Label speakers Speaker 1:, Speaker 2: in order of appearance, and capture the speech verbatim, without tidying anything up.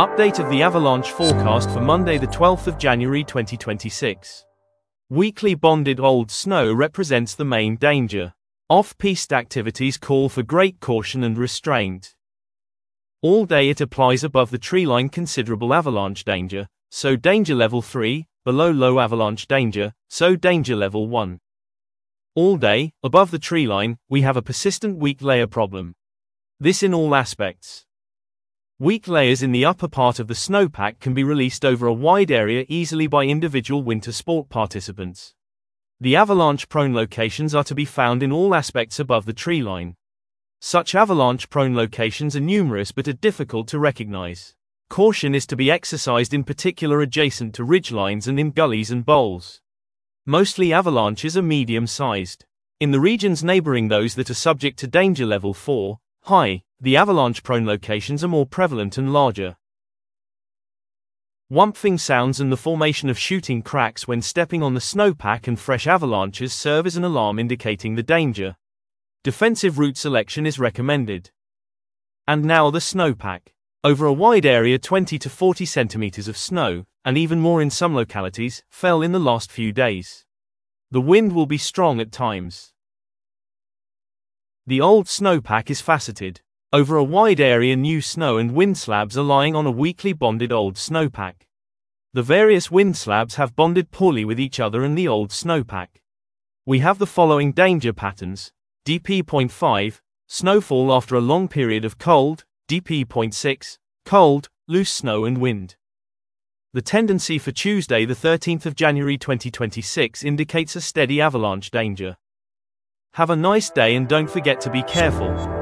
Speaker 1: Update of the avalanche forecast for Monday the twelfth of January twenty twenty-six. Weakly bonded old snow represents the main danger. Off-piste activities call for great caution and restraint. All day it applies above the treeline considerable avalanche danger, so danger level three, below low avalanche danger, so danger level one. All day, above the treeline, we have a persistent weak layer problem. This in all aspects. Weak layers in the upper part of the snowpack can be released over a wide area easily by individual winter sport participants. The avalanche-prone locations are to be found in all aspects above the treeline. Such avalanche-prone locations are numerous but are difficult to recognize. Caution is to be exercised in particular adjacent to ridgelines and in gullies and bowls. Mostly avalanches are medium-sized. In the regions neighboring those that are subject to danger level four, high, the avalanche-prone locations are more prevalent and larger. Whumping sounds and the formation of shooting cracks when stepping on the snowpack and fresh avalanches serve as an alarm indicating the danger. Defensive route selection is recommended. And now the snowpack. Over a wide area twenty to forty centimeters of snow, and even more in some localities, fell in the last few days. The wind will be strong at times. The old snowpack is faceted. Over a wide area new snow and wind slabs are lying on a weakly bonded old snowpack. The various wind slabs have bonded poorly with each other and the old snowpack. We have the following danger patterns. D P zero point five, snowfall after a long period of cold. D P zero point six, cold, loose snow and wind. The tendency for Tuesday the thirteenth of January twenty twenty-six indicates a steady avalanche danger. Have a nice day and don't forget to be careful.